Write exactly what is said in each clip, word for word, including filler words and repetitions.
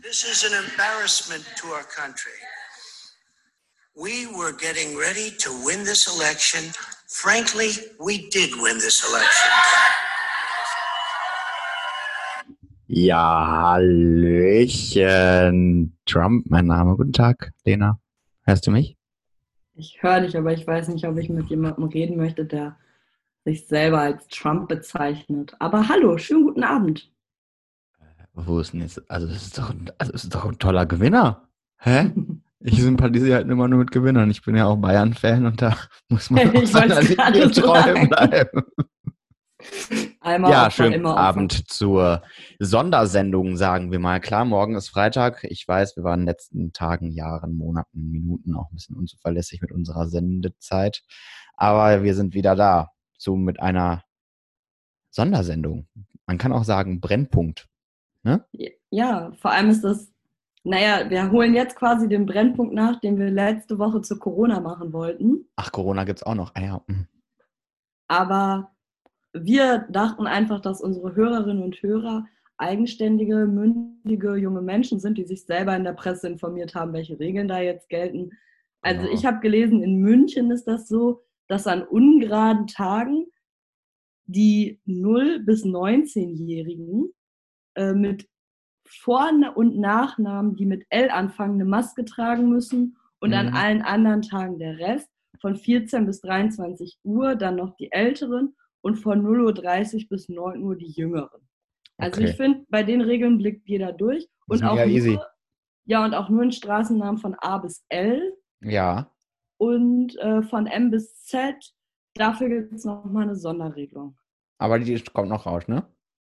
This is an embarrassment to our country. We were getting ready to win this election. Frankly, we did win this election. Ja, Hallöchen. Trump, mein Name. Guten Tag, Lena. Hörst du mich? Ich höre dich, aber ich weiß nicht, ob ich mit jemandem reden möchte, der sich selber als Trump bezeichnet. Aber hallo, schönen guten Abend. Wo ist denn jetzt? Also, das ist doch, ein- also das ist doch ein toller Gewinner. Hä? Ich sympathisiere halt immer nur mit Gewinnern. Ich bin ja auch Bayern-Fan und da muss man Ich auch seiner wollt's gerade Linie treu sagen. bleiben. Einmal Ja, Opfer, schönen immer guten Opfer. Abend zur Sondersendung, sagen wir mal. Klar, morgen ist Freitag. Ich weiß, wir waren in den letzten Tagen, Jahren, Monaten, Minuten auch ein bisschen unzuverlässig mit unserer Sendezeit. Aber wir sind wieder da. So mit einer Sondersendung. Man kann auch sagen Brennpunkt. Ne? Ja, vor allem ist das, naja, wir holen jetzt quasi den Brennpunkt nach, den wir letzte Woche zu Corona machen wollten. Ach, Corona gibt's auch noch. Ah ja. hm. Aber wir dachten einfach, dass unsere Hörerinnen und Hörer eigenständige, mündige, junge Menschen sind, die sich selber in der Presse informiert haben, welche Regeln da jetzt gelten. Also Genau. ich habe gelesen, in München ist das so, dass an ungeraden Tagen die null- bis neunzehnjährigen äh, mit Vor- und Nachnamen, die mit L anfangen, eine Maske tragen müssen und an Mhm. allen anderen Tagen der Rest. Von vierzehn bis dreiundzwanzig Uhr dann noch die Älteren und von null Uhr dreißig bis neun Uhr die Jüngeren. Also Okay. ich finde, bei den Regeln blickt jeder durch. Das ist Und auch, mega easy. nur, ja, und auch nur in Straßennamen von A bis L Ja. und äh, von M bis Z. Dafür gibt es nochmal eine Sonderregelung. Aber die kommt noch raus, ne?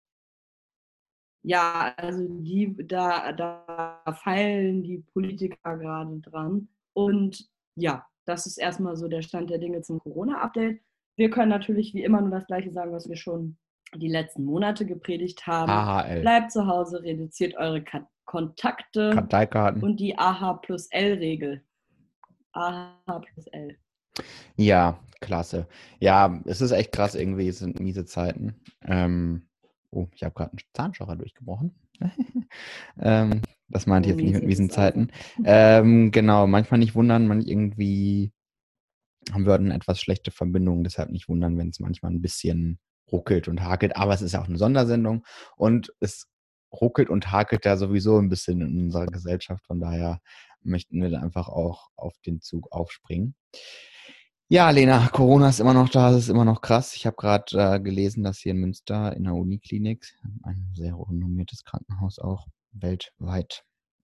Ja, also die, da, da feilen die Politiker gerade dran. Und ja, das ist erstmal so der Stand der Dinge zum Corona-Update. Wir können natürlich wie immer nur das Gleiche sagen, was wir schon die letzten Monate gepredigt haben. A H L. Bleibt zu Hause, reduziert eure Ka- Kontakte Karteikarten. und die A H plus L-Regel. A H plus L. Ja, klasse. Ja, es ist echt krass irgendwie, es sind miese Zeiten. Ähm, oh, ich habe gerade einen Zahnstocher durchgebrochen. ähm, das meinte ich So jetzt nicht mit mies ist miesen es also. Zeiten. Ähm, genau, manchmal nicht wundern, man irgendwie haben wir eine etwas schlechte Verbindung, deshalb nicht wundern, wenn es manchmal ein bisschen ruckelt und hakelt. Aber es ist auch eine Sondersendung und es ruckelt und hakelt ja sowieso ein bisschen in unserer Gesellschaft. Von daher möchten wir da einfach auch auf den Zug aufspringen. Ja, Lena, Corona ist immer noch da, es ist immer noch krass. Ich habe gerade äh, gelesen, dass hier in Münster in der Uniklinik, ein sehr renommiertes Krankenhaus auch weltweit,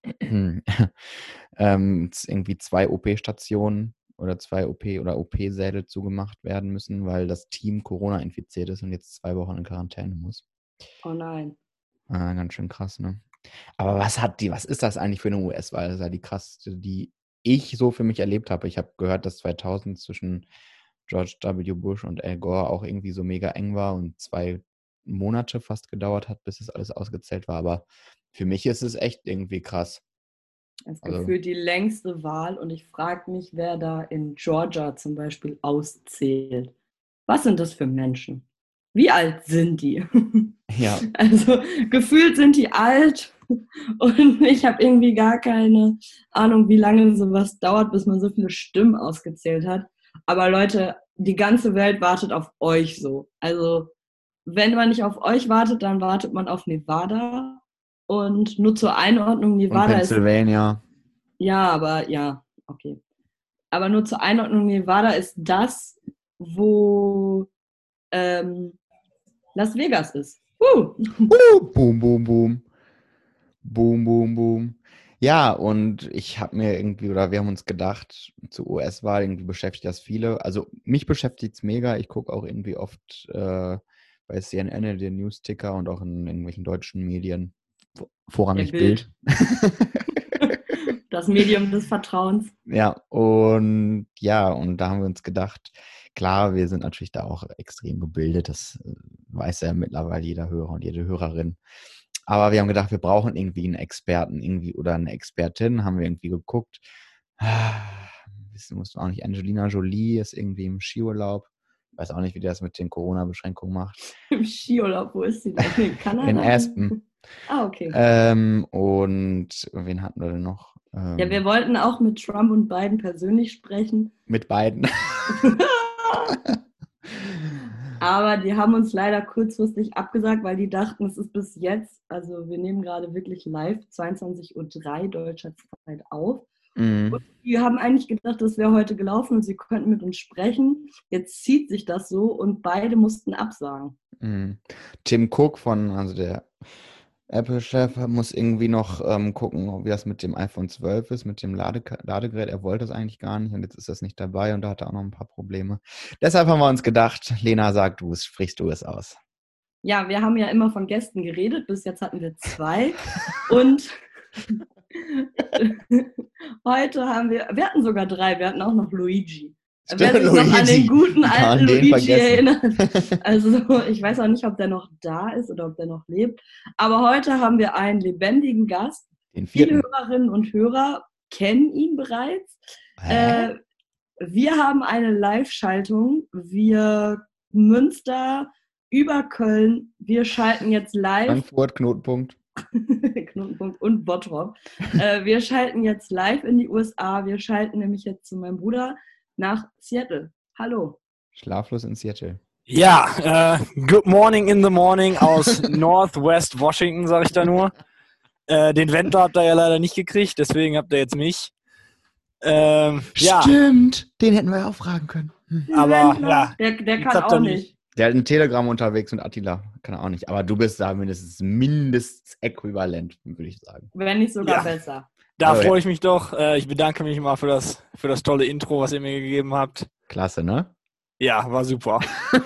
ähm, z- irgendwie zwei O P-Stationen oder zwei O P- oder O P-Säle zugemacht werden müssen, weil das Team Corona infiziert ist und jetzt zwei Wochen in Quarantäne muss. Oh nein. Ah, ganz schön krass, ne? Aber was hat die, was ist das eigentlich für eine U S-Wahl? Das ist ja die krasseste, die ich so für mich erlebt habe. Ich habe gehört, dass zweitausend zwischen George W. Bush und Al Gore auch irgendwie so mega eng war und zwei Monate fast gedauert hat, bis es alles ausgezählt war. Aber für mich ist es echt irgendwie krass. Es ist Also, gefühlt die längste Wahl und ich frage mich, wer da in Georgia zum Beispiel auszählt. Was sind das für Menschen? Wie alt sind die? ja, Also gefühlt sind die alt und ich habe irgendwie gar keine Ahnung, wie lange sowas dauert, bis man so viele Stimmen ausgezählt hat. Aber Leute, die ganze Welt wartet auf euch so. Also wenn man nicht auf euch wartet, dann wartet man auf Nevada. Und nur zur Einordnung, und Nevada ist Pennsylvania. ja, aber ja, okay. Aber nur zur Einordnung, Nevada ist das, wo ähm, Las Vegas ist. Uh. Uh, boom, boom, boom. Boom, boom, boom. Ja, und ich habe mir irgendwie, oder wir haben uns gedacht, zur U S-Wahl irgendwie beschäftigt das viele. Also mich beschäftigt es mega. Ich gucke auch irgendwie oft äh, bei C N N den News-Ticker und auch in irgendwelchen deutschen Medien. Vor- Vorrangig Ja, Bild. Bild. Das Medium des Vertrauens. Ja, und ja, und da haben wir uns gedacht, klar, wir sind natürlich da auch extrem gebildet, das äh, weiß ja mittlerweile jeder Hörer und jede Hörerin. Aber wir haben gedacht, wir brauchen irgendwie einen Experten irgendwie oder eine Expertin, haben wir irgendwie geguckt. Ah, wissen musst du auch nicht, Angelina Jolie ist irgendwie im Skiurlaub. Weiß auch nicht, wie der das mit den Corona-Beschränkungen macht. Im Skiurlaub, wo ist sie denn? In Kanada? In Aspen. Ah, okay. Ähm, und wen hatten wir denn noch? Ähm, Ja, wir wollten auch mit Trump und Biden persönlich sprechen. mit beiden. Aber die haben uns leider kurzfristig abgesagt, weil die dachten, es ist bis jetzt, also wir nehmen gerade wirklich live zweiundzwanzig Uhr drei deutscher Zeit auf. Mhm. Und die haben eigentlich gedacht, das wäre heute gelaufen und sie könnten mit uns sprechen. Jetzt zieht sich das so und beide mussten absagen. Mhm. Tim Cook von, also der Apple-Chef, muss irgendwie noch ähm, gucken, wie das mit dem iPhone zwölf ist, mit dem Lade Ladegerät. Er wollte es eigentlich gar nicht und jetzt ist das nicht dabei und da hat er auch noch ein paar Probleme. Deshalb haben wir uns gedacht, Lena, sag du es, sprichst du es aus. Ja, wir haben ja immer von Gästen geredet. Bis jetzt hatten wir zwei. Und heute haben wir, wir hatten sogar drei, wir hatten auch noch Luigi. Wer sich noch an den guten alten Luigi erinnert. Also ich weiß auch nicht, ob der noch da ist oder ob der noch lebt. Aber heute haben wir einen lebendigen Gast. Den Viele vierten. Hörerinnen und Hörer kennen ihn bereits. Äh, wir haben eine Live-Schaltung. Wir Münster über Köln. Wir schalten jetzt live. Frankfurt, Knotenpunkt. Knotenpunkt und Bottrop. Äh, wir schalten jetzt live in die U S A. Wir schalten nämlich jetzt zu meinem Bruder nach Seattle. Hallo. Schlaflos in Seattle. Ja, äh, good morning in the morning aus Northwest Washington, sag ich da nur. Äh, den Wendler habt ihr ja leider nicht gekriegt, deswegen habt ihr jetzt mich. Ähm, Stimmt, ja. den hätten wir ja auch fragen können. Hm. Aber ja, der, der kann auch nicht. Der hat ein Telegramm unterwegs und Attila kann auch nicht. Aber du bist da mindestens mindestens äquivalent, würde ich sagen. Wenn nicht sogar ja. besser. Da oh, freue ja. ich mich doch. Äh, ich bedanke mich mal für das, für das tolle Intro, was ihr mir gegeben habt. Klasse, ne? Ja, war super.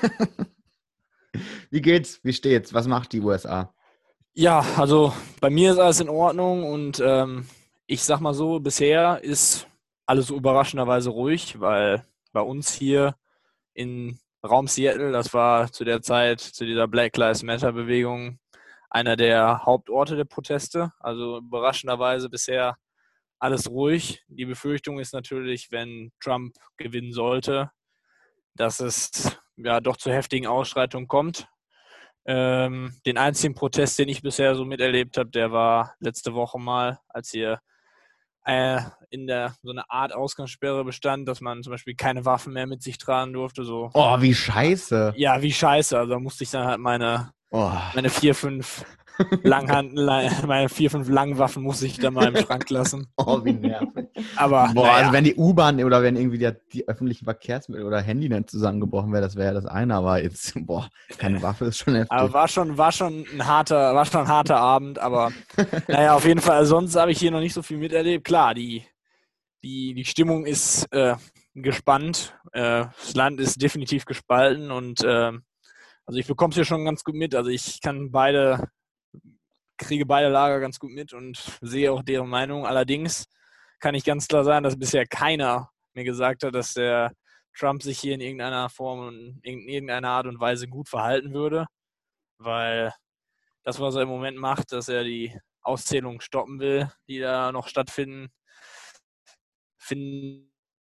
Wie geht's? Wie steht's? Was macht die U S A? Ja, also bei mir ist alles in Ordnung und ähm, ich sag mal so, bisher ist alles überraschenderweise ruhig, weil bei uns hier in Raum Seattle, das war zu der Zeit, zu dieser Black Lives Matter Bewegung, einer der Hauptorte der Proteste. Also überraschenderweise bisher alles ruhig. Die Befürchtung ist natürlich, wenn Trump gewinnen sollte, dass es ja doch zu heftigen Ausschreitungen kommt. Ähm, den einzigen Protest, den ich bisher so miterlebt habe, der war letzte Woche mal, als hier äh, in der so eine Art Ausgangssperre bestand, dass man zum Beispiel keine Waffen mehr mit sich tragen durfte. So. Oh, wie scheiße. Ja, wie scheiße. Also da musste ich dann halt meine, oh. meine vier, fünf Langhand, meine vier, fünf Langwaffen musste ich dann mal im Schrank lassen. Oh, wie nervig. Aber, Boah, naja. also wenn die U-Bahn oder wenn irgendwie die, die öffentlichen Verkehrsmittel oder Handynetz zusammengebrochen wäre, das wäre ja das eine, aber jetzt, boah, keine Waffe ist schon heftig. Aber war schon, war schon ein harter, war schon ein harter Abend, aber naja, auf jeden Fall, sonst habe ich hier noch nicht so viel miterlebt. Klar, die, die, die Stimmung ist äh, gespannt. Äh, das Land ist definitiv gespalten und äh, also ich bekomme es hier schon ganz gut mit. Also ich kann beide, kriege beide Lager ganz gut mit und sehe auch deren Meinung. Allerdings kann ich ganz klar sagen, dass bisher keiner mir gesagt hat, dass der Trump sich hier in irgendeiner Form und in irgendeiner Art und Weise gut verhalten würde, weil das, was er im Moment macht, dass er die Auszählung stoppen will, die da noch stattfinden, finden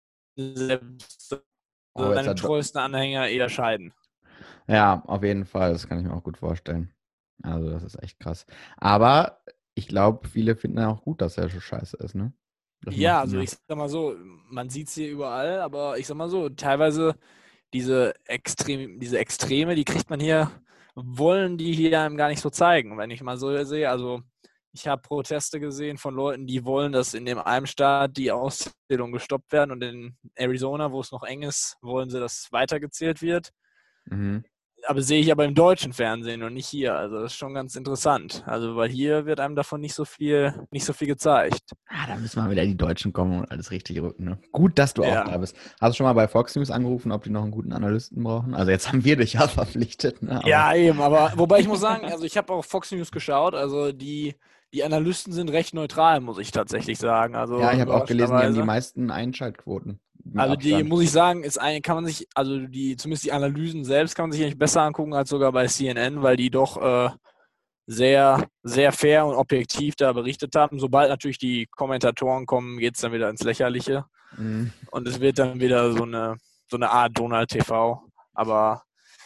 selbst Oh, jetzt seine hat- treuesten Anhänger eher scheiden. Ja, auf jeden Fall, das kann ich mir auch gut vorstellen. Also das ist echt krass. Aber ich glaube, viele finden ja auch gut, dass er so scheiße ist, ne? Das Ja, macht also ihn ich sag mal so, man sieht es hier überall, aber ich sag mal so, teilweise diese, Extrem, diese Extreme, die kriegt man hier, wollen die hier einem gar nicht so zeigen. Wenn ich mal so sehe, also ich habe Proteste gesehen von Leuten, die wollen, dass in dem einen Staat die Auszählung gestoppt werden und in Arizona, wo es noch eng ist, wollen sie, dass weitergezählt wird. Mhm. Aber sehe ich aber im deutschen Fernsehen und nicht hier. Also das ist schon ganz interessant. Also weil hier wird einem davon nicht so viel, nicht so viel gezeigt. Ah, da müssen wir wieder die Deutschen kommen und alles richtig rücken. Ne? Gut, dass du Ja. auch da bist. Hast du schon mal bei Fox News angerufen, ob die noch einen guten Analysten brauchen? Also jetzt haben wir dich ja verpflichtet. Ne? Aber Ja, eben. Aber wobei ich muss sagen, also ich habe auch Fox News geschaut. Also die, die Analysten sind recht neutral, muss ich tatsächlich sagen. Also ja, ich habe auch gelesen, die haben die überraschenderweise. meisten Einschaltquoten. mit Also die, Abstand. muss ich sagen, ist ein, kann man sich, also die, zumindest die Analysen selbst kann man sich eigentlich besser angucken als sogar bei C N N, weil die doch äh, sehr, sehr fair und objektiv da berichtet haben. Sobald natürlich die Kommentatoren kommen, geht es dann wieder ins Lächerliche. Mhm. Und es wird dann wieder so eine, so eine Art Donald T V. Aber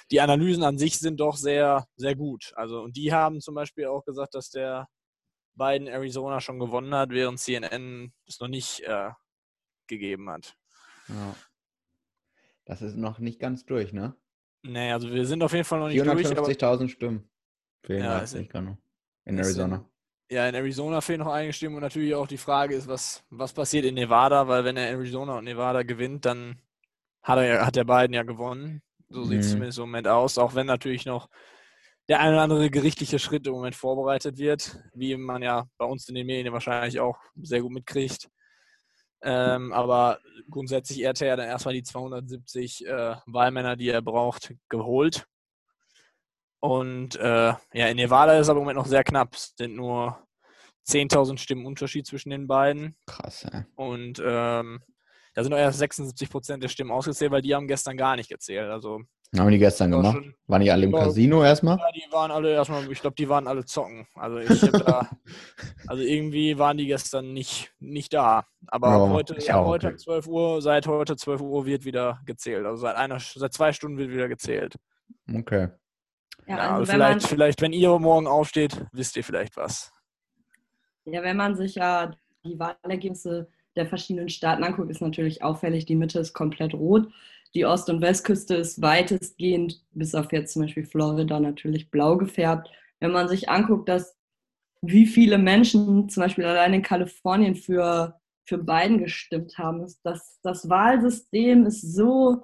die Analysen an sich sind doch sehr, sehr gut. Also, und die haben zum Beispiel auch gesagt, dass der Biden Arizona schon gewonnen hat, während C N N es noch nicht äh, gegeben hat. Ja. Das ist noch nicht ganz durch, ne? Nee, also wir sind auf jeden Fall noch nicht durch. vierhundertfünfzigtausend Stimmen. Fehlen Ja, ja, es sind- ich noch. In es Arizona. sind- Ja, in Arizona fehlen noch einige Stimmen und natürlich auch die Frage ist, was, was passiert in Nevada, weil wenn er Arizona und Nevada gewinnt, dann hat, er, hat der Biden ja gewonnen. So sieht es Mhm. zumindest im Moment aus, auch wenn natürlich noch der ein oder andere gerichtliche Schritt im Moment vorbereitet wird, wie man ja bei uns in den Medien wahrscheinlich auch sehr gut mitkriegt. Ähm, aber grundsätzlich hat er ja dann erstmal die zweihundertsiebzig äh, Wahlmänner, die er braucht, geholt. Und äh, ja, in Nevada ist es aber im Moment noch sehr knapp. Es sind nur zehntausend Stimmen Unterschied zwischen den beiden. Krass, ey. Und ähm, da sind auch erst sechsundsiebzig Prozent der Stimmen ausgezählt, weil die haben gestern gar nicht gezählt. Also Haben die gestern war gemacht? schon- Waren die alle im Ja. Casino erstmal? ja, die waren alle erstmal, ich glaube, die waren alle zocken. Also ich hab da, also irgendwie waren die gestern nicht, nicht da. Aber Ja, ab heute, ist ab auch heute okay. zwölf Uhr, seit heute zwölf Uhr wird wieder gezählt. Also seit einer, seit zwei Stunden wird wieder gezählt. Okay. Ja, Ja, also also wenn man, vielleicht, vielleicht, wenn ihr morgen aufsteht, wisst ihr vielleicht was. ja, wenn man sich ja die Wahlergebnisse der verschiedenen Staaten anguckt, ist natürlich auffällig, die Mitte ist komplett rot. Die Ost- und Westküste ist weitestgehend, bis auf jetzt zum Beispiel Florida, natürlich blau gefärbt. Wenn man sich anguckt, dass wie viele Menschen zum Beispiel allein in Kalifornien für, für Biden gestimmt haben, ist das, das Wahlsystem ist so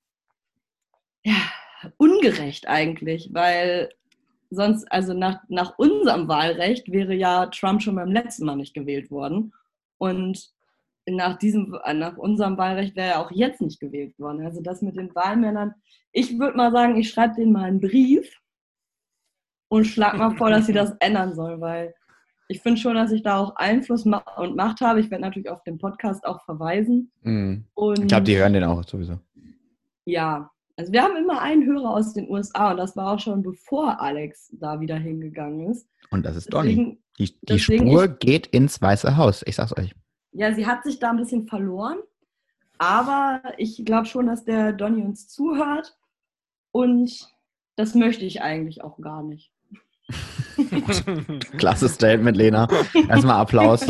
ja, ungerecht eigentlich, weil sonst, also nach, nach unserem Wahlrecht wäre ja Trump schon beim letzten Mal nicht gewählt worden. Und nach, diesem, nach unserem Wahlrecht wäre er auch jetzt nicht gewählt worden. Also das mit den Wahlmännern, ich würde mal sagen, ich schreibe denen mal einen Brief und schlage mal vor, dass sie das ändern sollen, weil ich finde schon, dass ich da auch Einfluss und Macht habe. Ich werde natürlich auf den Podcast auch verweisen. Mhm. Und Ich glaube, die hören den auch sowieso. ja, also wir haben immer einen Hörer aus den U S A und das war auch schon bevor Alex da wieder hingegangen ist. Und das ist Donny. Deswegen, Die, die deswegen Spur ich- geht ins Weiße Haus. Ich sag's euch. ja, sie hat sich da ein bisschen verloren, aber ich glaube schon, dass der Donny uns zuhört und das möchte ich eigentlich auch gar nicht. Klasse Statement, Lena. Erstmal Applaus.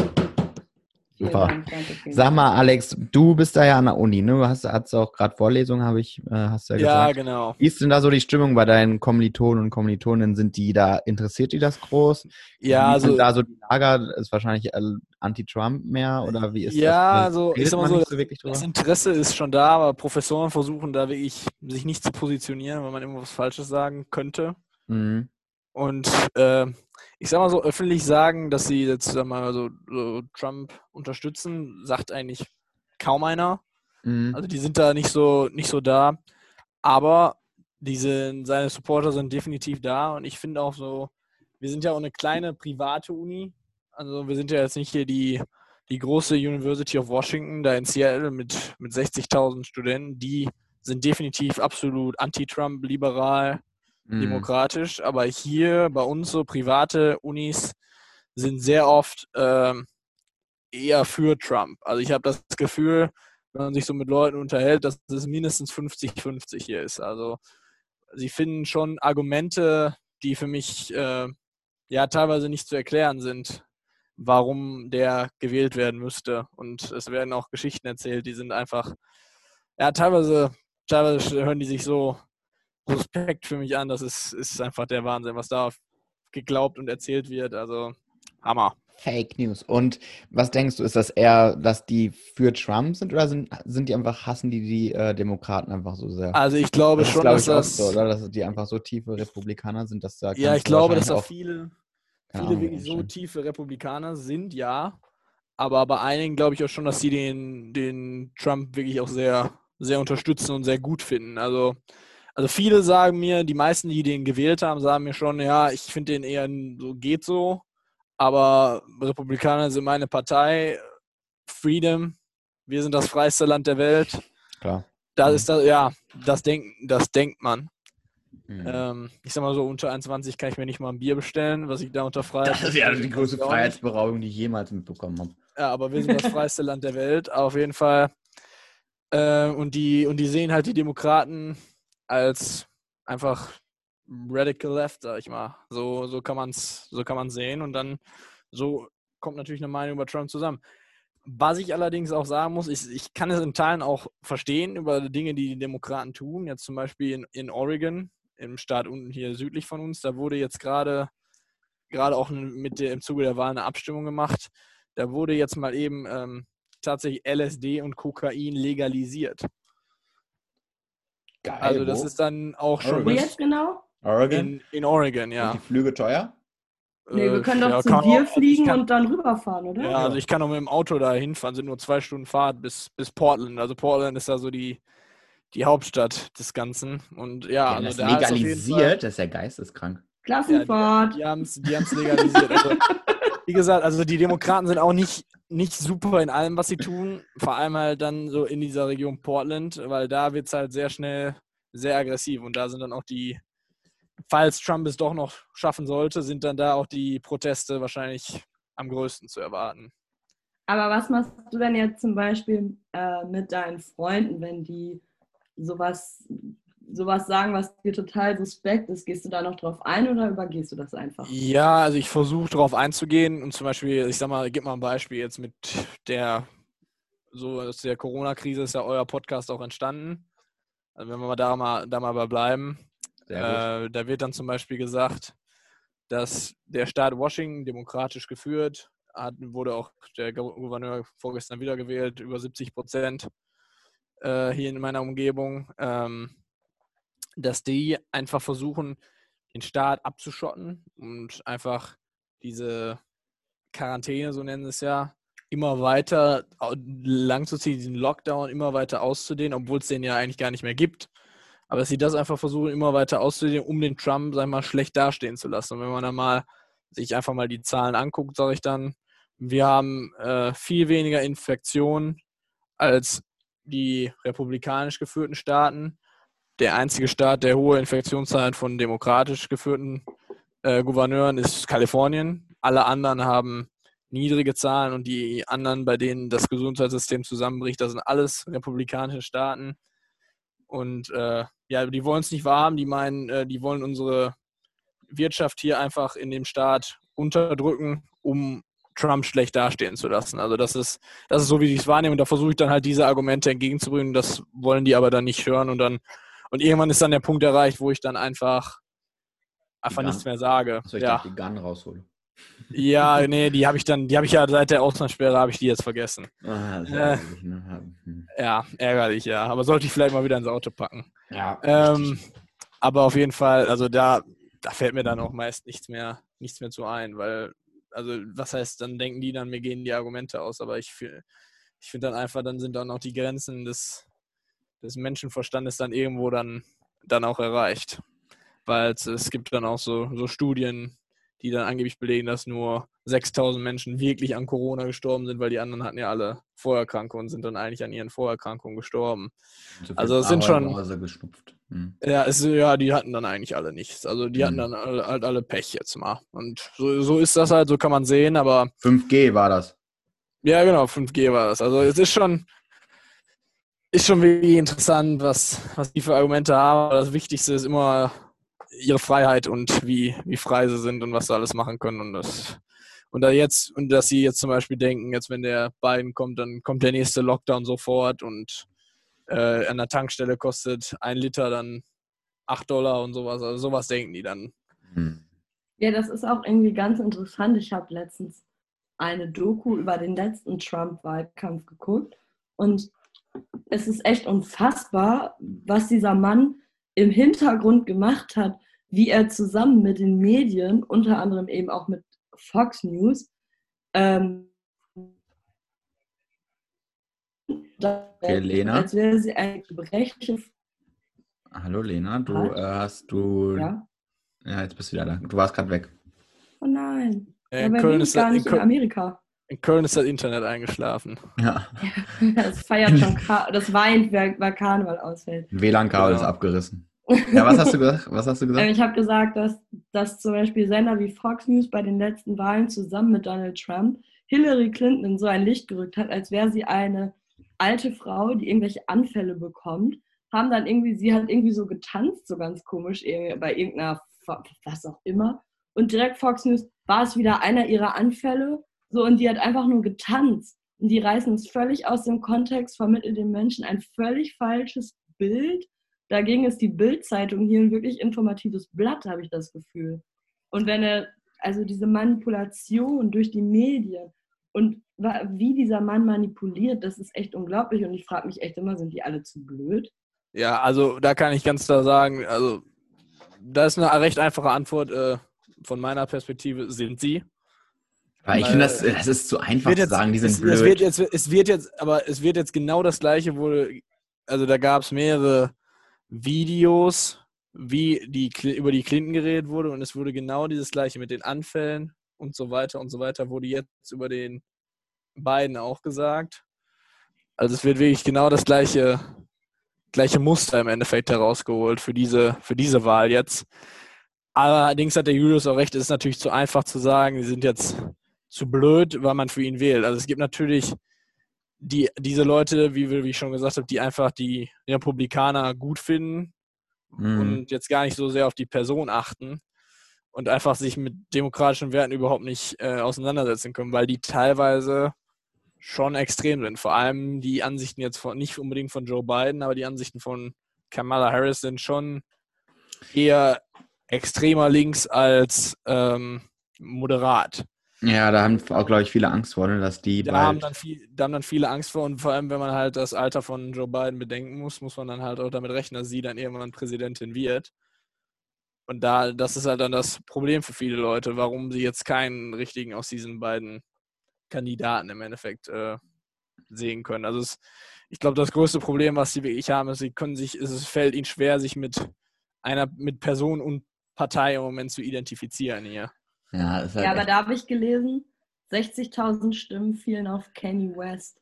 Vielen Super. Dank, danke, vielen Sag Dank. mal, Alex, du bist da ja an der Uni, ne? Du hast, hast auch gerade Vorlesungen, habe ich, äh, hast du ja Ja, gesagt. genau. Wie ist denn da so die Stimmung bei deinen Kommilitonen und Kommilitoninnen? Sind die da, interessiert die das groß? Ja, wie also, sind da so die Lager? Ist wahrscheinlich äh, Anti-Trump mehr oder wie ist ja, das? also ich Redet sag mal man so, nicht das, so wirklich drüber? das Interesse ist schon da, aber Professoren versuchen da wirklich sich nicht zu positionieren, weil man immer was Falsches sagen könnte. Mhm. Und äh, ich sag mal so, öffentlich sagen, dass sie jetzt sag mal so, so Trump unterstützen, sagt eigentlich kaum einer. Mhm. Also die sind da nicht so nicht so da. Aber diese, seine Supporter sind definitiv da und ich finde auch so, wir sind ja auch eine kleine private Uni. Also wir sind ja jetzt nicht hier die, die große University of Washington, da in Seattle mit, mit sechzigtausend Studenten. Die sind definitiv absolut anti-Trump, liberal, Mhm. demokratisch. Aber hier bei uns so private Unis sind sehr oft ähm, eher für Trump. Also ich habe das Gefühl, wenn man sich so mit Leuten unterhält, dass es mindestens fünfzig fünfzig hier ist. Also sie finden schon Argumente, die für mich äh, ja teilweise nicht zu erklären sind, warum der gewählt werden müsste. Und es werden auch Geschichten erzählt, die sind einfach, ja, teilweise, teilweise hören die sich so suspekt für mich an. Das ist, ist einfach der Wahnsinn, was da geglaubt und erzählt wird. Also Hammer. Fake News. Und was denkst du, ist das eher, dass die für Trump sind oder sind, sind die einfach, hassen die die äh, Demokraten einfach so sehr? Also ich glaube Das ist, schon, glaube dass ich, oft das... so, oder? Dass die einfach so tiefe Republikaner sind, dass da Ja, kannst ich du glaube, dass da wahrscheinlich auch, viele, keine viele Ahnung, wirklich so einstellen. tiefe Republikaner sind, ja. Aber bei einigen glaube ich auch schon, dass sie den, den Trump wirklich auch sehr, sehr unterstützen und sehr gut finden. Also, also viele sagen mir, die meisten, die den gewählt haben, sagen mir schon, ja, ich finde den eher so, geht so. Aber Republikaner sind meine Partei. Freedom, wir sind das freiste Land der Welt. Klar. Da Mhm. ist das, ja, das, denk, das denkt man. Mhm. Ähm, ich sag mal so, unter einundzwanzig kann ich mir nicht mal ein Bier bestellen, was ich da unter Freiheit... Das ist ja die größte auch nicht. Freiheitsberaubung, die ich jemals mitbekommen habe. Ja, aber wir sind das freiste Land der Welt, auf jeden Fall. Äh, und, die, und die sehen halt die Demokraten als, einfach Radical Left, sag ich mal. So, so kann man es so kann man's sehen und dann so kommt natürlich eine Meinung über Trump zusammen. Was ich allerdings auch sagen muss, ich, ich kann es in Teilen auch verstehen über Dinge, die die Demokraten tun. Jetzt zum Beispiel in, in Oregon, im Staat unten hier südlich von uns, da wurde jetzt gerade gerade auch mit der, im Zuge der Wahl eine Abstimmung gemacht. Da wurde jetzt mal eben ähm, tatsächlich L S D und Kokain legalisiert. Geil, Also das wo? ist dann auch schon Wo Oregon? jetzt genau? Oregon? in, in Oregon, Sind ja. die Flüge teuer? Nee, wir können Äh, doch ja, zu kann dir auch- also ich fliegen kann- und dann rüberfahren, oder? Ja, also ich kann auch mit dem Auto da hinfahren, sind nur zwei Stunden Fahrt bis, bis Portland. Also Portland ist da so die, die Hauptstadt des Ganzen. Und ja, Die haben also das da ist auf jeden Fall, legalisiert, das ist ja geisteskrank. ja, Klassenfahrt. die, die haben es die haben's legalisiert. Also, wie gesagt, also die Demokraten sind auch nicht, nicht super in allem, was sie tun. Vor allem halt dann so in dieser Region Portland, weil da wird es halt sehr schnell sehr aggressiv. Und da sind dann auch die, falls Trump es doch noch schaffen sollte, sind dann da auch die Proteste wahrscheinlich am größten zu erwarten. Aber was machst du denn jetzt zum Beispiel äh, mit deinen Freunden, wenn die sowas, sowas sagen, was dir total suspekt ist? Gehst du da noch drauf ein oder übergehst du das einfach? Ja, also ich versuche darauf einzugehen und zum Beispiel, ich sag mal, gib mal ein Beispiel jetzt mit der, so aus der Corona-Krise ist ja euer Podcast auch entstanden. Also wenn wir mal da mal, da mal bei bleiben, Sehr gut. äh, da wird dann zum Beispiel gesagt, dass der Staat Washington demokratisch geführt hat, wurde auch der Gouverneur vorgestern wiedergewählt, über siebzig Prozent äh, hier in meiner Umgebung, ähm, dass die einfach versuchen, den Staat abzuschotten und einfach diese Quarantäne, so nennen sie es ja, immer weiter langzuziehen, diesen Lockdown immer weiter auszudehnen, obwohl es den ja eigentlich gar nicht mehr gibt. Aber dass sie das einfach versuchen, immer weiter auszudehnen, um den Trump, sag ich mal, schlecht dastehen zu lassen. Und wenn man dann mal sich einfach mal die Zahlen anguckt, sage ich dann, wir haben äh, viel weniger Infektionen als die republikanisch geführten Staaten. Der einzige Staat, der hohe Infektionszahlen von demokratisch geführten äh, Gouverneuren ist Kalifornien. Alle anderen haben niedrige Zahlen und die anderen, bei denen das Gesundheitssystem zusammenbricht, das sind alles republikanische Staaten. Und äh, ja, die wollen es nicht wahrhaben, die meinen, äh, die wollen unsere Wirtschaft hier einfach in dem Staat unterdrücken, um Trump schlecht dastehen zu lassen. Also das ist, das ist so, wie ich es wahrnehme. Und da versuche ich dann halt diese Argumente entgegenzubringen. Das wollen die aber dann nicht hören. Und dann, und irgendwann ist dann der Punkt erreicht, wo ich dann einfach, einfach Gun. nichts mehr sage. Achso, ich ja. dachte, die Gun raushole. Ja, nee, die habe ich dann, die habe ich ja seit der Ausgangssperre habe ich die jetzt vergessen. Ah, das ist Äh. ärgerlich, ne? Hm. Ja, ärgerlich, ja. Aber sollte ich vielleicht mal wieder ins Auto packen. Ja, Ähm, richtig. aber auf jeden Fall, also da, da fällt mir dann auch meist nichts mehr, nichts mehr zu ein, weil, also was heißt, dann denken die dann, mir gehen die Argumente aus, aber ich, fühl- ich finde dann einfach, dann sind dann auch die Grenzen des, des Menschenverstandes dann irgendwo dann, dann auch erreicht. Weil es, es gibt dann auch so, so Studien, die dann angeblich belegen, dass nur sechstausend Menschen wirklich an Corona gestorben sind, weil die anderen hatten ja alle Vorerkrankungen und sind dann eigentlich an ihren Vorerkrankungen gestorben. So viel also es sind schon- Ahornbrause geschnupft. Hm. Ja, es, ja, die hatten dann eigentlich alle nichts. Also die hatten Mhm. dann alle, halt alle Pech jetzt mal. Und so, so ist das halt, so kann man sehen, aber fünf G war das. ja genau, fünf G war das. Also es ist schon, ist schon wirklich interessant, was, was die für Argumente haben. Aber das Wichtigste ist immer ihre Freiheit und wie, wie frei sie sind und was sie alles machen können. Und das und da jetzt, und dass sie jetzt zum Beispiel denken, jetzt wenn der Biden kommt, dann kommt der nächste Lockdown sofort und äh, an der Tankstelle kostet ein Liter dann acht Dollar und sowas. Also sowas denken die dann. Hm. Ja, das ist auch irgendwie ganz interessant. Ich habe letztens eine Doku über den letzten Trump-Wahlkampf geguckt und es ist echt unfassbar, was dieser Mann im Hintergrund gemacht hat, wie er zusammen mit den Medien, unter anderem eben auch mit Fox News, ähm, Okay, Lena. als wäre sie eine gebrechliche, Hallo Lena, du Halt. äh, hast du. Ja? ja? Jetzt bist du wieder da. Du warst gerade weg. Oh nein. Äh, Ja, in, aber Köln bin ist ich gar das, in, nicht in Köln, Amerika. in Köln ist das Internet eingeschlafen. Ja. Das feiert schon, Ka- das weint, weil, weil Karneval ausfällt. W L A N-Kabel Genau. ist abgerissen. Ja, was hast du gesagt? Was hast du Ähm, gesagt? Ich habe gesagt, dass, dass zum Beispiel Sender wie Fox News bei den letzten Wahlen zusammen mit Donald Trump Hillary Clinton in so ein Licht gerückt hat, als wäre sie eine alte Frau, die irgendwelche Anfälle bekommt, haben dann irgendwie, sie hat irgendwie so getanzt, so ganz komisch, bei irgendeiner, was auch immer. Und direkt Fox News, war es wieder einer ihrer Anfälle? So, und die hat einfach nur getanzt. Und die reißen es völlig aus dem Kontext, vermitteln den Menschen ein völlig falsches Bild. Dagegen ist die Bild-Zeitung hier ein wirklich informatives Blatt, habe ich das Gefühl. Und wenn er, also diese Manipulation durch die Medien und wie dieser Mann manipuliert, das ist echt unglaublich. Und ich frage mich echt immer, sind die alle zu blöd? Ja, also da kann ich ganz klar sagen, also da ist eine recht einfache Antwort äh, von meiner Perspektive, sind sie. Aber ich finde, das, das ist zu einfach zu jetzt, sagen, die sind es, blöd. Es wird, jetzt, es wird jetzt, aber es wird jetzt genau das Gleiche, wurde, also da gab es mehrere Videos, wie die, über die Clinton geredet wurde und es wurde genau dieses Gleiche mit den Anfällen und so weiter und so weiter, wurde jetzt über den Biden auch gesagt. Also es wird wirklich genau das gleiche, gleiche Muster im Endeffekt herausgeholt für diese, für diese Wahl jetzt. Allerdings hat der Julius auch recht, es ist natürlich zu einfach zu sagen, die sind jetzt zu blöd, weil man für ihn wählt. Also es gibt natürlich die, diese Leute, wie, wie ich schon gesagt habe, die einfach die Republikaner gut finden mhm. und jetzt gar nicht so sehr auf die Person achten und einfach sich mit demokratischen Werten überhaupt nicht äh, auseinandersetzen können, weil die teilweise schon extrem sind. Vor allem die Ansichten jetzt von, nicht unbedingt von Joe Biden, aber die Ansichten von Kamala Harris sind schon eher extremer links als ähm, moderat. Ja, da haben auch, glaube ich, viele Angst vor, ne, dass die da bald... Haben dann viel, da haben dann viele Angst vor und vor allem, wenn man halt das Alter von Joe Biden bedenken muss, muss man dann halt auch damit rechnen, dass sie dann irgendwann Präsidentin wird. Und da, das ist halt dann das Problem für viele Leute, warum sie jetzt keinen richtigen aus diesen beiden Kandidaten im Endeffekt äh, sehen können. Also es, ich glaube, das größte Problem, was sie wirklich haben, ist, sie können sich, es fällt ihnen schwer, sich mit einer, mit Person und Partei im Moment zu identifizieren hier. Ja, ist halt ja aber da habe ich gelesen, sechzigtausend Stimmen fielen auf Kanye West.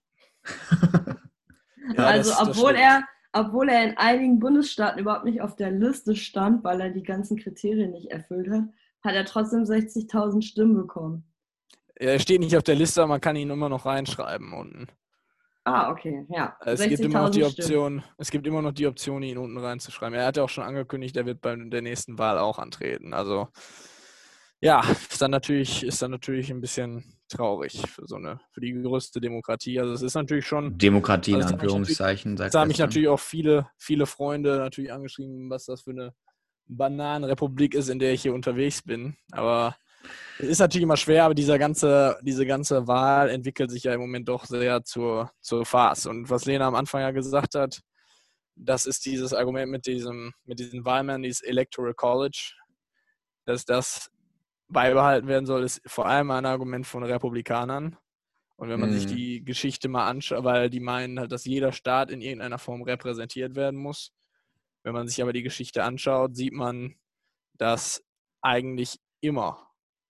ja, also das, obwohl das er obwohl er in einigen Bundesstaaten überhaupt nicht auf der Liste stand, weil er die ganzen Kriterien nicht erfüllt hat, hat er trotzdem sechzigtausend Stimmen bekommen. Er steht nicht auf der Liste, aber man kann ihn immer noch reinschreiben unten. Ah, okay, ja. Es gibt immer noch die Option, es gibt immer noch die Option, ihn unten reinzuschreiben. Er hat ja auch schon angekündigt, er wird bei der nächsten Wahl auch antreten. Also ja, ist dann natürlich, ist dann natürlich ein bisschen traurig für so eine, für die größte Demokratie. Also es ist natürlich schon. Demokratie in also Anführungszeichen. Da haben mich natürlich auch viele, viele Freunde natürlich angeschrieben, was das für eine Bananenrepublik ist, in der ich hier unterwegs bin. Aber es ist natürlich immer schwer, aber dieser ganze, diese ganze Wahl entwickelt sich ja im Moment doch sehr zur, zur Farce. Und was Lena am Anfang ja gesagt hat, das ist dieses Argument mit diesem, mit diesen Wahlmännern, dieses Electoral College, dass das beibehalten werden soll, ist vor allem ein Argument von Republikanern. Und wenn man mhm. sich die Geschichte mal anschaut, weil die meinen halt, dass jeder Staat in irgendeiner Form repräsentiert werden muss. Wenn man sich aber die Geschichte anschaut, sieht man, dass eigentlich immer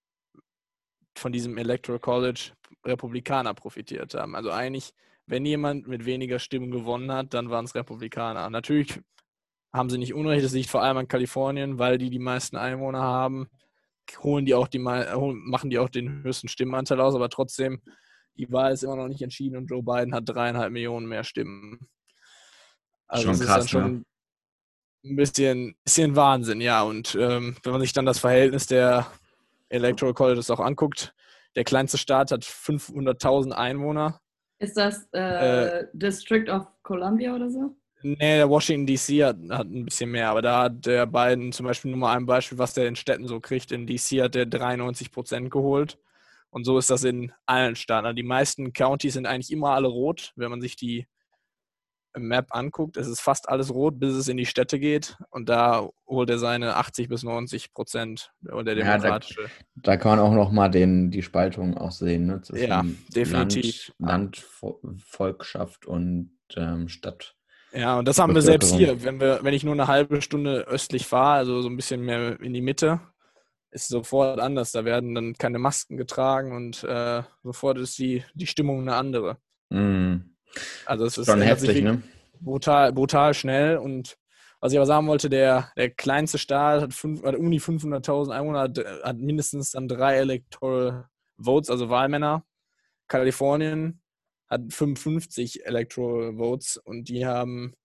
von diesem Electoral College Republikaner profitiert haben. Also eigentlich, wenn jemand mit weniger Stimmen gewonnen hat, dann waren es Republikaner. Natürlich haben sie nicht Unrecht, das liegt vor allem an Kalifornien, weil die die meisten Einwohner haben, holen die auch die machen die auch den höchsten Stimmenanteil aus, aber trotzdem, die Wahl ist immer noch nicht entschieden und Joe Biden hat dreieinhalb Millionen mehr Stimmen. Also schon das krass, ist dann schon ne? ein bisschen, bisschen Wahnsinn, ja. Und ähm, wenn man sich dann das Verhältnis der Electoral Colleges auch anguckt, der kleinste Staat hat fünfhunderttausend Einwohner. Ist das äh, äh, District of Columbia oder so? Nee, der Washington D C hat, hat ein bisschen mehr, aber da hat der Biden zum Beispiel nur mal ein Beispiel, was der in Städten so kriegt. In D C hat der dreiundneunzig Prozent geholt und so ist das in allen Staaten. Also die meisten Counties sind eigentlich immer alle rot, wenn man sich die Map anguckt. Es ist fast alles rot, bis es in die Städte geht und da holt er seine achtzig bis neunzig Prozent der demokratische. Ja, da, da kann man auch noch mal den, die Spaltung auch sehen, ne? Zwischen ja, definitiv. Land, Land Volkschaft und ähm, Stadt. Ja, und das haben wir selbst hier. Wenn wir, wenn ich nur eine halbe Stunde östlich fahre, also so ein bisschen mehr in die Mitte, ist es sofort anders. Da werden dann keine Masken getragen und äh, sofort ist die, die Stimmung eine andere. Mhm. Also es ist schon heftig, ne? Brutal, brutal schnell. Und was ich aber sagen wollte, der, der kleinste Staat hat, fünf, hat um die fünfhunderttausend Einwohner, hat, hat mindestens dann drei Electoral Votes, also Wahlmänner. Kalifornien hat fünfundfünfzig Electoral Votes und die haben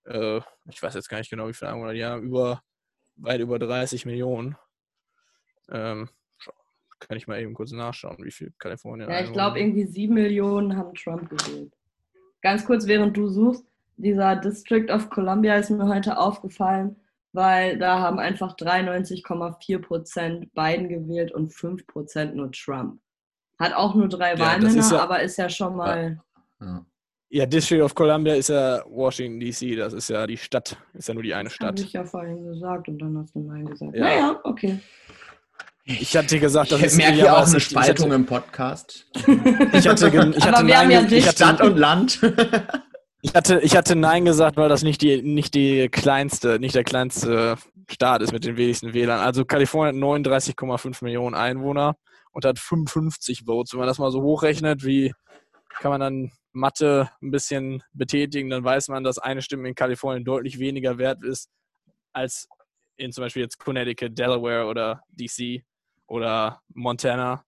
äh, ich weiß jetzt gar nicht genau, wie viele Einwohner die haben, über, weit über dreißig Millionen. Ähm, kann ich mal eben kurz nachschauen, wie viel Kalifornien Ja, ich Einwohner glaube, haben. irgendwie sieben Millionen haben Trump gewählt. Ganz kurz, während du suchst, dieser District of Columbia ist mir heute aufgefallen, weil da haben einfach dreiundneunzig Komma vier Prozent Biden gewählt und fünf Prozent nur Trump. Hat auch nur drei Ja, das Wahlmänner, ist ja- aber ist ja schon mal... Ja. Ja, District of Columbia ist ja Washington, D C, das ist ja die Stadt, ist ja nur die eine Habe Stadt. ich ja vorhin gesagt und dann hast du Nein gesagt. Ja. Naja, okay. Ich hatte gesagt, das Ich ist merke hier idealerweise auch eine nicht- ich hatte- Spaltung im Podcast. Ich hatte, gen- ich Aber hatte wir haben Nein ja ge- dich. ich hatte, Stadt und Land. Ich hatte, ich hatte Nein gesagt, weil das nicht die, nicht die kleinste, nicht der kleinste Staat ist mit den wenigsten Wählern. Also Kalifornien hat neununddreißig Komma fünf Millionen Einwohner und hat fünfundfünfzig Votes. Wenn man das mal so hochrechnet, wie kann man dann Mathe ein bisschen betätigen, dann weiß man, dass eine Stimme in Kalifornien deutlich weniger wert ist als in zum Beispiel jetzt Connecticut, Delaware oder D C oder Montana.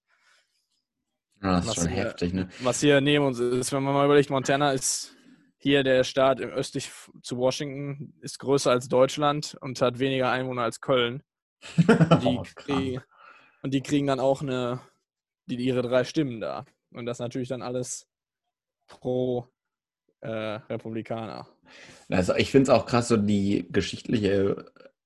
Ja, das ist Was schon hier- heftig, ne? Was hier neben uns ist, wenn man mal überlegt, Montana ist hier der Staat im östlich f- zu Washington, ist größer als Deutschland und hat weniger Einwohner als Köln. Und die, Oh, krass. kriegen, und die kriegen dann auch eine, die, ihre drei Stimmen da. Und das natürlich dann alles pro äh, Republikaner. Also ich finde es auch krass, so die geschichtliche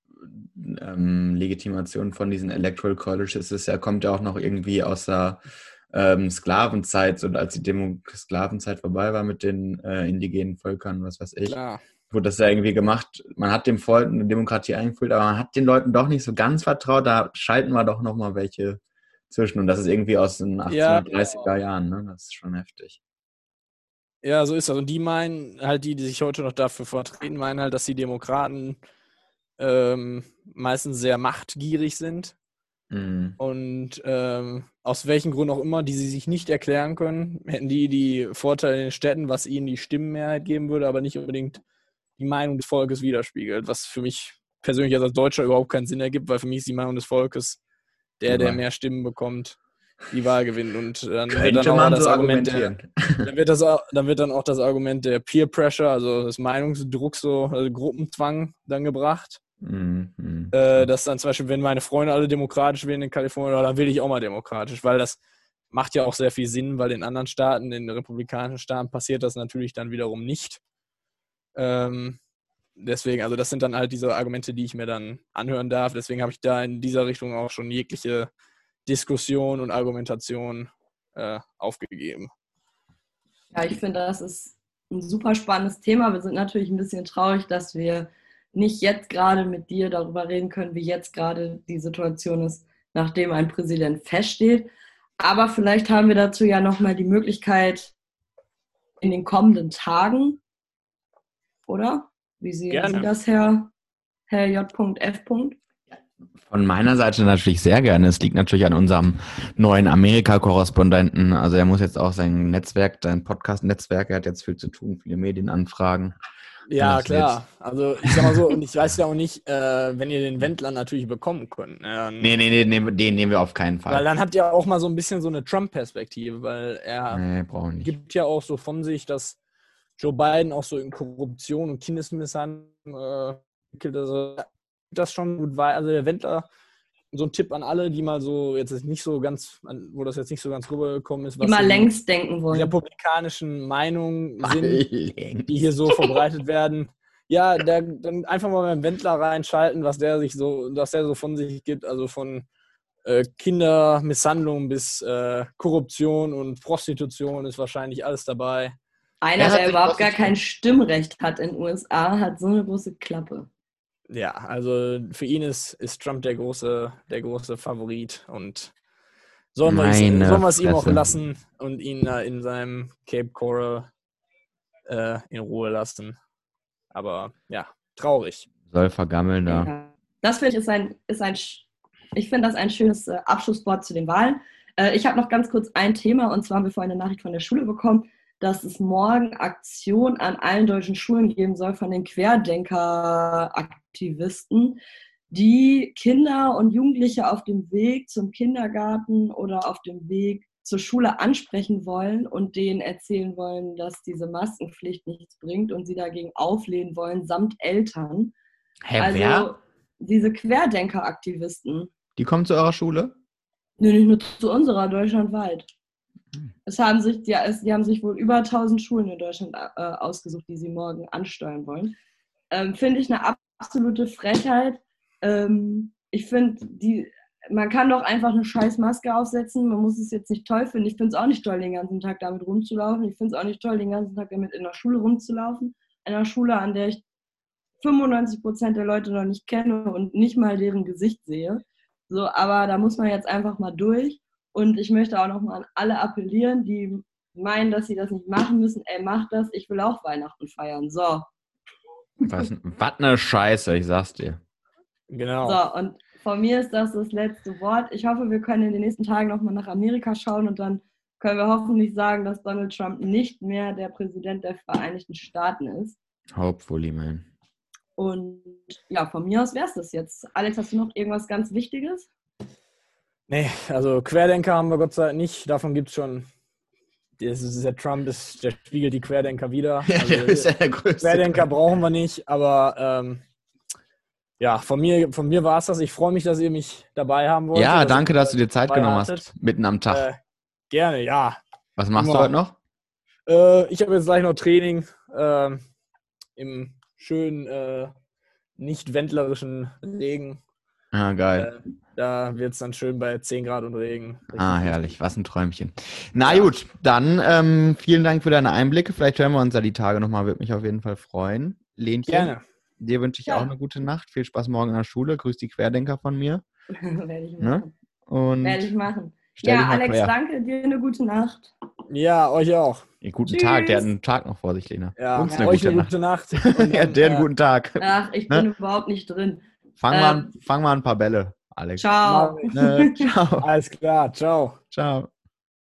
ähm, Legitimation von diesen Electoral Colleges ist ja, kommt ja auch noch irgendwie aus der ähm, Sklavenzeit, so als die Demo Sklavenzeit vorbei war mit den äh, indigenen Völkern, was weiß ich. Klar. Wurde das ja irgendwie gemacht, man hat dem Volk eine Demokratie eingeführt, aber man hat den Leuten doch nicht so ganz vertraut, da schalten wir doch nochmal welche zwischen. Und das ist irgendwie aus den achtzehnhundertdreißiger Jahren, ne? Das ist schon heftig. Ja, so ist das. Und die meinen halt, die, die sich heute noch dafür vertreten, meinen halt, dass die Demokraten ähm, meistens sehr machtgierig sind. Mhm. Und ähm, aus welchen Gründen auch immer, die sie sich nicht erklären können, hätten die die Vorteile in den Städten, was ihnen die Stimmenmehrheit geben würde, aber nicht unbedingt die Meinung des Volkes widerspiegelt, was für mich persönlich als Deutscher überhaupt keinen Sinn ergibt, weil für mich ist die Meinung des Volkes der, der Ja. mehr Stimmen bekommt, die Wahl gewinnt. Und dann wird Könnte dann auch man das so Argument der, argumentieren. dann wird das auch, dann wird dann auch das Argument der Peer Pressure, also des Meinungsdrucks, so also Gruppenzwang dann gebracht. Mhm. Mhm. Äh, dass dann zum Beispiel, wenn meine Freunde alle demokratisch wählen in Kalifornien, dann will ich auch mal demokratisch, weil das macht ja auch sehr viel Sinn, weil in anderen Staaten, in republikanischen Staaten passiert das natürlich dann wiederum nicht. Ähm, deswegen, also das sind dann halt diese Argumente, die ich mir dann anhören darf. Deswegen habe ich da in dieser Richtung auch schon jegliche Diskussion und Argumentation äh, aufgegeben. Ja, ich finde, das ist ein super spannendes Thema. Wir sind natürlich ein bisschen traurig, dass wir nicht jetzt gerade mit dir darüber reden können, wie jetzt gerade die Situation ist, nachdem ein Präsident feststeht. Aber vielleicht haben wir dazu ja nochmal die Möglichkeit in den kommenden Tagen, oder? Wie sehen Gerne. Sie das, Herr, Herr J F. Von meiner Seite natürlich sehr gerne. Es liegt natürlich an unserem neuen Amerika-Korrespondenten. Also er muss jetzt auch sein Netzwerk, sein Podcast-Netzwerk, er hat jetzt viel zu tun, viele Medienanfragen. Ja, Das klar. Also ich sag mal so, und ich weiß ja auch nicht, äh, wenn ihr den Wendler natürlich bekommen könnt. Ne, dann, Nee, nee, nee, nee, den nehmen wir auf keinen Fall. Weil dann habt ihr auch mal so ein bisschen so eine Trump-Perspektive, weil er Nee, brauchen wir nicht. gibt ja auch so von sich, dass Joe Biden auch so in Korruption und Kindesmisshandlung äh, also das schon gut war. Also der Wendler, so ein Tipp an alle, die mal so jetzt nicht so ganz, wo das jetzt nicht so ganz rübergekommen ist, Die mal so längst denken die wollen. republikanischen Meinungen sind, Längst. die hier so verbreitet werden. Ja, der, dann einfach mal beim Wendler reinschalten, was der sich so, was der so von sich gibt, also von äh, Kindermisshandlung bis äh, Korruption und Prostitution ist wahrscheinlich alles dabei. Einer, Er hat der sich überhaupt gar positiv- kein Stimmrecht hat in den U S A, hat so eine große Klappe. Ja, also für ihn ist, ist Trump der große, der große Favorit und sollen wir es Meine sollen wir es ihm auch Fresse. lassen und ihn äh, in seinem Cape Coral äh, in Ruhe lassen. Aber ja, traurig. Soll vergammeln da. Ja. Das finde ich ist ein, ist ein, sch- ich finde das ein schönes äh, Abschlusswort zu den Wahlen. Äh, ich habe noch ganz kurz ein Thema, und zwar haben wir vorhin eine Nachricht von der Schule bekommen, dass es morgen Aktion an allen deutschen Schulen geben soll von den Querdenker-Aktivisten, die Kinder und Jugendliche auf dem Weg zum Kindergarten oder auf dem Weg zur Schule ansprechen wollen und denen erzählen wollen, dass diese Maskenpflicht nichts bringt und sie dagegen auflehnen wollen, samt Eltern. Hä, Also wer? diese Querdenker-Aktivisten. Die kommen zu eurer Schule? Nee, nicht nur zu unserer, deutschlandweit. Hm. Es haben sich, die, es, die haben sich wohl über tausend Schulen in Deutschland äh, ausgesucht, die sie morgen ansteuern wollen. Ähm, finde ich eine absolute Frechheit. Ähm, ich finde, die man kann doch einfach eine scheiß Maske aufsetzen. Man muss es jetzt nicht toll finden. Ich finde es auch nicht toll, den ganzen Tag damit rumzulaufen. Ich finde es auch nicht toll, den ganzen Tag damit in der Schule rumzulaufen. In einer Schule, an der ich fünfundneunzig Prozent der Leute noch nicht kenne und nicht mal deren Gesicht sehe. So, aber da muss man jetzt einfach mal durch. Und ich möchte auch noch mal an alle appellieren, die meinen, dass sie das nicht machen müssen. Ey, macht das. Ich will auch Weihnachten feiern. So. Was, was eine Scheiße, ich sag's dir. Genau. So, und von mir ist das das letzte Wort. Ich hoffe, wir können in den nächsten Tagen nochmal nach Amerika schauen und dann können wir hoffentlich sagen, dass Donald Trump nicht mehr der Präsident der Vereinigten Staaten ist. Hopefully, man. Und ja, von mir aus wäre es das jetzt. Alex, hast du noch irgendwas ganz Wichtiges? Nee, also Querdenker haben wir Gott sei Dank nicht. Davon gibt es schon. Das ist, der Trump ist, der spiegelt die Querdenker wieder. Ja, Also, der ist ja der größte. Querdenker brauchen wir nicht, aber ähm, ja, von mir, von mir war es das. Ich freue mich, dass ihr mich dabei haben wollt. Ja, danke, dass du dir Zeit dabei genommen hattet. hast, mitten am Tag. Äh, gerne, ja. Was machst immer. du heute noch? Äh, ich habe jetzt gleich noch Training äh, im schönen, äh, nicht wendlerischen Regen. Ah, geil. Äh, da wird es dann schön bei zehn Grad und Regen. Richtig Ah, gut. herrlich. Was ein Träumchen. Na Ja. gut, dann ähm, vielen Dank für deine Einblicke. Vielleicht hören wir uns ja die Tage nochmal. Würde mich auf jeden Fall freuen. Lenchen, Gerne. dir wünsche ich Ja. auch eine gute Nacht. Viel Spaß morgen in der Schule. Grüß die Querdenker von mir. Werde ich Ne? machen. Und Werde ich machen. stell dich Ja, mal Alex, quer. danke dir. Eine gute Nacht. Ja, euch auch. Ja, guten Tschüss. Tag. Der hat einen Tag noch vor sich, Lena. Ja, Uns eine euch gute eine Nacht. gute Nacht. Und Ja, dann, der einen äh, guten Tag. Ach, ich Ne? bin überhaupt nicht drin. Fang, äh, mal, an- fang mal ein paar Bälle, Alex. Ciao. mach ich. Ne? Ciao. Alles klar, ciao. Ciao.